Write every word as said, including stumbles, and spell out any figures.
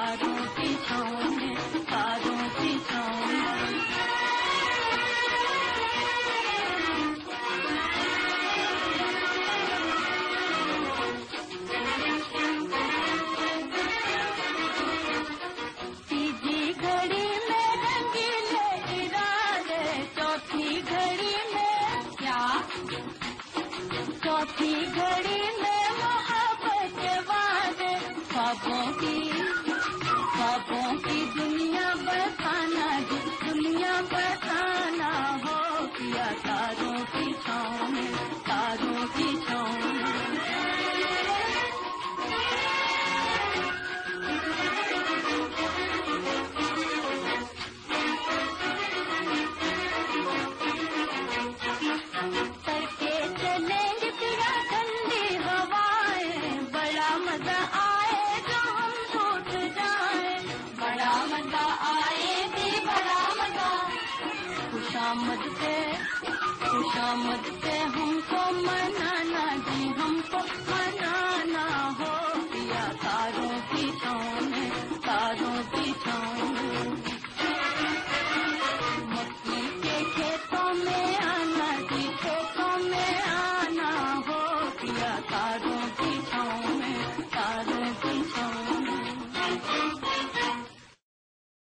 तारों की छाँव में, तारों की छाँव में। तीजी घड़ी में रंगीले इरादे, चौथी घड़ी में क्या, चौथी घड़ी में मोहब्बत के वादे, ख्वाबों की, ख्वाबों की दुनिया बसाना, दुनिया बसाना हो पिया तारों की छाँव में, तारों की छाँव में। करके चलेंगे पिया ठंडी हवाएं, बड़ा मजा आए जो हम छूट जाए, बड़ा मजा आएगी, बड़ा मजा। खुशामद पे, खुशामद पे हमको मना